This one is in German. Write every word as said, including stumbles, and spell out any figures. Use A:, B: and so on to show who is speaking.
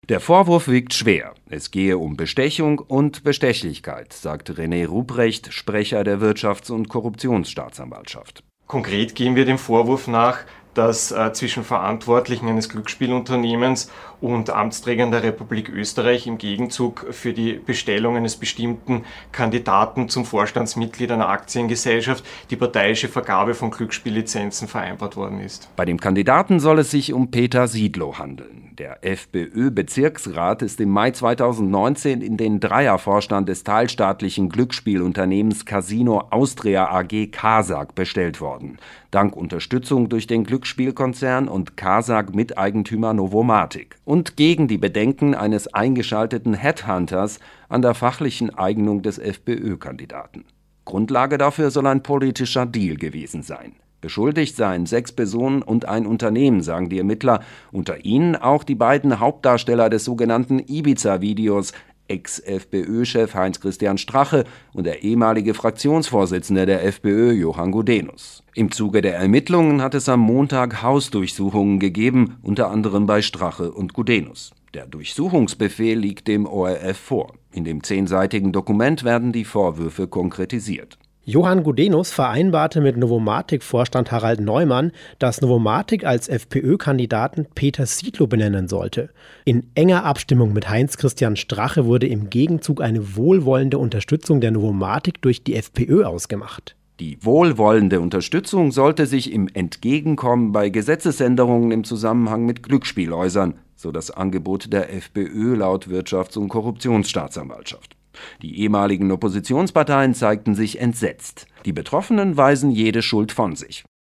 A: Der Vorwurf wiegt schwer. Es gehe um Bestechung und Bestechlichkeit, sagt René Ruprecht, Sprecher der Wirtschafts- und Korruptionsstaatsanwaltschaft.
B: Konkret gehen wir dem Vorwurf nach, dass äh, zwischen Verantwortlichen eines Glücksspielunternehmens und Amtsträgern der Republik Österreich im Gegenzug für die Bestellung eines bestimmten Kandidaten zum Vorstandsmitglied einer Aktiengesellschaft die parteiische Vergabe von Glücksspiellizenzen vereinbart worden ist.
A: Bei dem Kandidaten soll es sich um Peter Siedlow handeln. Der FPÖ-Bezirksrat ist im Mai zweitausendneunzehn in den Dreiervorstand des teilstaatlichen Glücksspielunternehmens Casino Austria A G Casag bestellt worden. Dank Unterstützung durch den Glücksspielkonzern und Casag-Miteigentümer Novomatic. Und gegen die Bedenken eines eingeschalteten Headhunters an der fachlichen Eignung des FPÖ-Kandidaten. Grundlage dafür soll ein politischer Deal gewesen sein. Beschuldigt seien sechs Personen und ein Unternehmen, sagen die Ermittler, unter ihnen auch die beiden Hauptdarsteller des sogenannten Ibiza-Videos, Ex-FPÖ-Chef Heinz-Christian Strache und der ehemalige Fraktionsvorsitzende der FPÖ Johann Gudenus. Im Zuge der Ermittlungen hat es am Montag Hausdurchsuchungen gegeben, unter anderem bei Strache und Gudenus. Der Durchsuchungsbefehl liegt dem O R F vor. In dem zehnseitigen Dokument werden die Vorwürfe konkretisiert.
C: Johann Gudenus vereinbarte mit Novomatic-Vorstand Harald Neumann, dass Novomatic als FPÖ-Kandidaten Peter Siedlow benennen sollte. In enger Abstimmung mit Heinz-Christian Strache wurde im Gegenzug eine wohlwollende Unterstützung der Novomatic durch die FPÖ ausgemacht.
A: Die wohlwollende Unterstützung sollte sich im Entgegenkommen bei Gesetzesänderungen im Zusammenhang mit Glücksspiel äußern, so das Angebot der FPÖ laut Wirtschafts- und Korruptionsstaatsanwaltschaft. Die ehemaligen Oppositionsparteien zeigten sich entsetzt. Die Betroffenen weisen jede Schuld von sich.